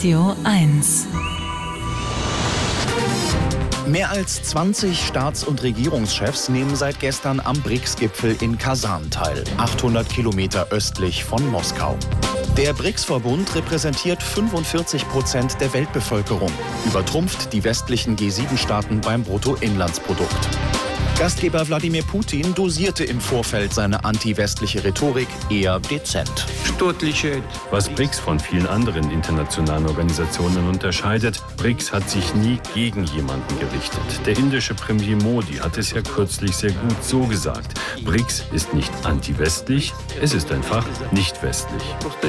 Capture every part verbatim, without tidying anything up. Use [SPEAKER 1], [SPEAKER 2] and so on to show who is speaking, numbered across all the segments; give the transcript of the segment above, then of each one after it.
[SPEAKER 1] Radio eins.
[SPEAKER 2] Mehr als zwanzig Staats- und Regierungschefs nehmen seit gestern am B R I C S-Gipfel in Kasan teil, achthundert Kilometer östlich von Moskau. Der B R I C S-Verbund repräsentiert fünfundvierzig Prozent der Weltbevölkerung, übertrumpft die westlichen G sieben Staaten beim Bruttoinlandsprodukt. Gastgeber Wladimir Putin dosierte im Vorfeld seine anti-westliche Rhetorik eher dezent.
[SPEAKER 3] Was B R I C S von vielen anderen internationalen Organisationen unterscheidet, B R I C S hat sich nie gegen jemanden gerichtet. Der indische Premier Modi hat es ja kürzlich sehr gut so gesagt. B R I C S ist nicht anti-westlich, es ist einfach nicht westlich.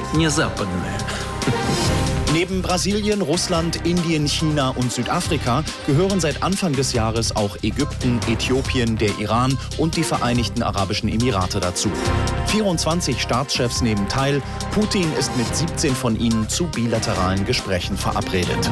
[SPEAKER 2] Neben Brasilien, Russland, Indien, China und Südafrika gehören seit Anfang des Jahres auch Ägypten, Äthiopien, der Iran und die Vereinigten Arabischen Emirate dazu. vierundzwanzig Staatschefs nehmen teil. Putin ist mit siebzehn von ihnen zu bilateralen Gesprächen verabredet.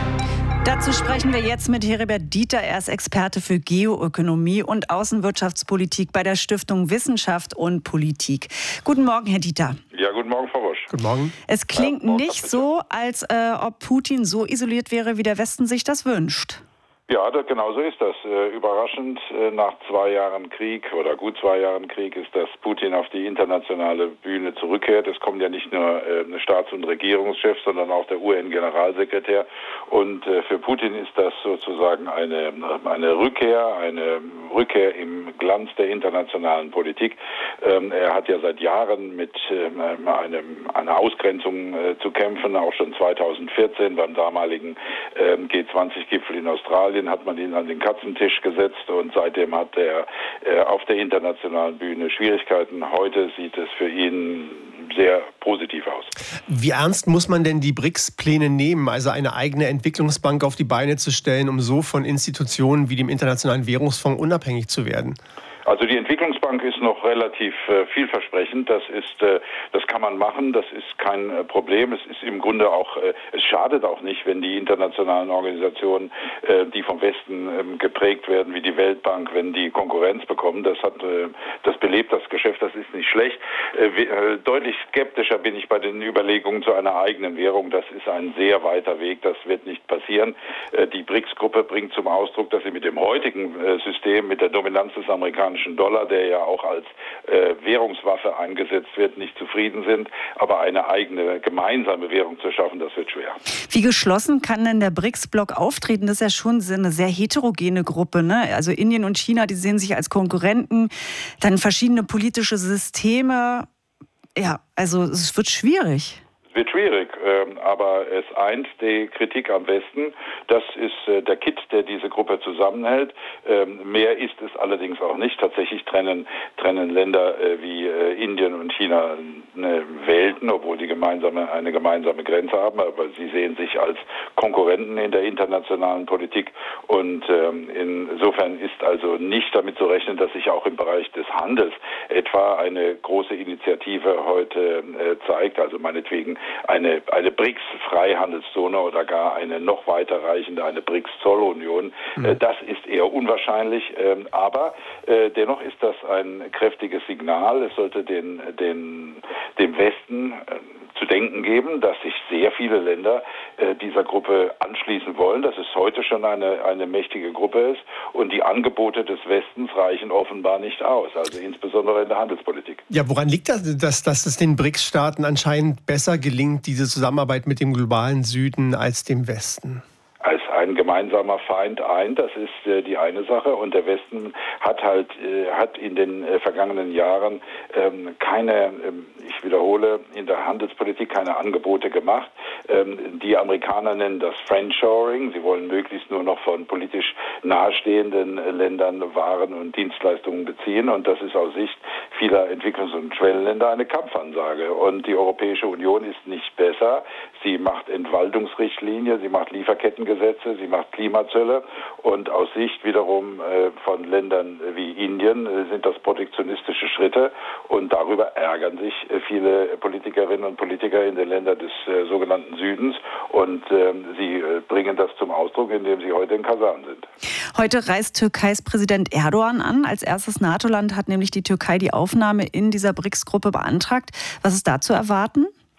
[SPEAKER 4] Dazu sprechen wir jetzt mit Heribert Dieter. Er ist Experte für Geoökonomie und Außenwirtschaftspolitik bei der Stiftung Wissenschaft und Politik. Guten Morgen, Herr Dieter.
[SPEAKER 5] Ja, guten Morgen, Frau Bosch.
[SPEAKER 6] Guten Morgen.
[SPEAKER 4] Es klingt
[SPEAKER 5] Ja, morgen,
[SPEAKER 4] nicht so, als äh, ob Putin so isoliert wäre, wie der Westen sich das wünscht.
[SPEAKER 5] Ja, das, genau so ist das. Äh, überraschend, äh, nach zwei Jahren Krieg oder gut zwei Jahren Krieg ist, dass Putin auf die internationale Bühne zurückkehrt. Es kommen ja nicht nur äh, Staats- und Regierungschefs, sondern auch der U N-Generalsekretär. Und äh, für Putin ist das sozusagen eine, eine Rückkehr, eine Rückkehr im Glanz der internationalen Politik. Ähm, er hat ja seit Jahren mit äh, einem, einer Ausgrenzung äh, zu kämpfen, auch schon zweitausendvierzehn beim damaligen äh, G zwanzig-Gipfel in Australien hat man ihn an den Katzentisch gesetzt und seitdem hat er äh, auf der internationalen Bühne Schwierigkeiten. Heute sieht es für ihn sehr positiv aus.
[SPEAKER 6] Wie ernst muss man denn die B R I C S-Pläne nehmen, also eine eigene Entwicklungsbank auf die Beine zu stellen, um so von Institutionen wie dem Internationalen Währungsfonds unabhängig zu werden?
[SPEAKER 5] Also die Entwicklungsbank ist noch relativ äh, vielversprechend. Das ist, äh, das kann man machen. Das ist kein äh, Problem. Es ist im Grunde auch, äh, es schadet auch nicht, wenn die internationalen Organisationen, äh, die vom Westen äh, geprägt werden, wie die Weltbank, wenn die Konkurrenz bekommen. Das hat, äh, das belebt das Geschäft. Das ist nicht schlecht. Äh, äh, deutlich skeptischer bin ich bei den Überlegungen zu einer eigenen Währung. Das ist ein sehr weiter Weg. Das wird nicht passieren. Äh, die B R I C S-Gruppe bringt zum Ausdruck, dass sie mit dem heutigen äh, System, mit der Dominanz des amerikanischen Dollar, der ja auch als äh, Währungswaffe eingesetzt wird, nicht zufrieden sind. Aber eine eigene gemeinsame Währung zu schaffen, das wird schwer.
[SPEAKER 4] Wie geschlossen kann denn der B R I C S-Block auftreten? Das ist ja schon eine sehr heterogene Gruppe, ne? Also Indien und China, die sehen sich als Konkurrenten, dann verschiedene politische Systeme. Ja, also es wird schwierig.
[SPEAKER 5] Es wird schwierig, aber es eint die Kritik am Westen. Das ist der Kitt, der diese Gruppe zusammenhält. Mehr ist es allerdings auch nicht. Tatsächlich trennen, trennen Länder wie Indien und China Welten, obwohl die gemeinsame, eine gemeinsame Grenze haben. Aber sie sehen sich als Konkurrenten in der internationalen Politik. Und insofern ist also nicht damit zu rechnen, dass sich auch im Bereich des Handels etwa eine große Initiative heute zeigt. Also meinetwegen eine, eine B R I C S-Freihandelszone oder gar eine noch weiter reichende, eine B R I C S-Zollunion. Mhm. Das ist eher unwahrscheinlich, aber dennoch ist das ein kräftiges Signal. Es sollte den, den, dem Westen zu denken geben, dass sich sehr viele Länder dieser Gruppe anschließen wollen, dass es heute schon eine, eine mächtige Gruppe ist und die Angebote des Westens reichen offenbar nicht aus, also insbesondere in der Handelspolitik.
[SPEAKER 6] Ja, woran liegt das, dass, dass es den B R I C S-Staaten anscheinend besser gelingt, diese Zusammenarbeit mit dem globalen Süden als dem Westen?
[SPEAKER 5] Als ein gemeinsamer Feind ein, das ist äh, die eine Sache. Und der Westen hat halt äh, hat in den äh, vergangenen Jahren ähm, keine, ähm, ich wiederhole, in der Handelspolitik keine Angebote gemacht. Ähm, die Amerikaner nennen das Friendshoring. Sie wollen möglichst nur noch von politisch nahestehenden äh, Ländern Waren und Dienstleistungen beziehen. Und das ist aus Sicht vieler Entwicklungs- und Schwellenländer eine Kampfansage. Und die Europäische Union ist nicht besser. Sie macht Entwaldungsrichtlinie, sie macht Lieferkettengesetze, sie macht Klimazölle und aus Sicht wiederum äh, von Ländern wie Indien äh, sind das protektionistische Schritte und darüber ärgern sich äh, viele Politikerinnen und Politiker in den Ländern des äh, sogenannten Südens und äh, sie äh, bringen das zum Ausdruck, indem sie heute in Kasan sind.
[SPEAKER 4] Heute reist Türkeis Präsident Erdogan an. Als erstes NATO-Land hat nämlich die Türkei die Aufnahme in dieser B R I C S-Gruppe beantragt. Was ist da zu erwarten?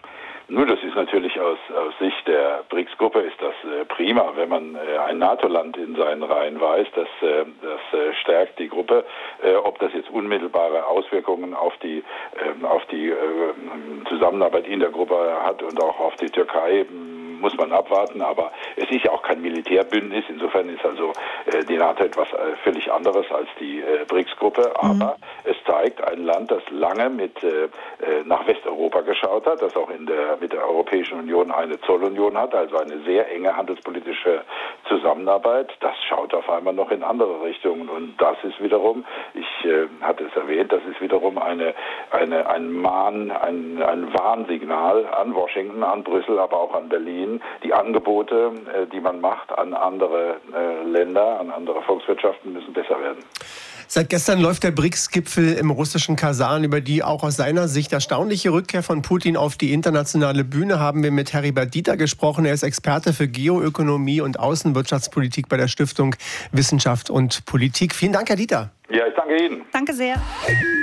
[SPEAKER 5] Nun, das ist natürlich aus, aus Sicht der BRICS-Gruppe ist das äh, prima, wenn man äh, ein NATO-Land in seinen Reihen weiß. Das, äh, das äh, stärkt die Gruppe. Äh, ob das jetzt unmittelbare Auswirkungen auf die, äh, auf die äh, Zusammenarbeit in der Gruppe hat und auch auf die Türkei, muss man abwarten, aber es ist ja auch kein Militärbündnis, insofern ist also äh, die NATO etwas äh, völlig anderes als die äh, BRICS-Gruppe, aber mhm. es zeigt ein Land, das lange mit äh, nach Westeuropa geschaut hat, das auch in der, mit der Europäischen Union eine Zollunion hat, also eine sehr enge handelspolitische Zusammenarbeit, das schaut auf einmal noch in andere Richtungen und das ist wiederum, ich äh, hatte es erwähnt, das ist wiederum eine, eine, ein Mahn, ein, ein Warnsignal an Washington, an Brüssel, aber auch an Berlin, die Angebote, die man macht an andere Länder, an andere Volkswirtschaften, müssen besser werden.
[SPEAKER 6] Seit gestern läuft der BRICS-Gipfel im russischen Kasan. Über die auch aus seiner Sicht erstaunliche Rückkehr von Putin auf die internationale Bühne haben wir mit Heribert Dieter gesprochen. Er ist Experte für Geoökonomie und Außenwirtschaftspolitik bei der Stiftung Wissenschaft und Politik. Vielen Dank, Herr Dieter.
[SPEAKER 5] Ja, ich danke Ihnen.
[SPEAKER 4] Danke sehr.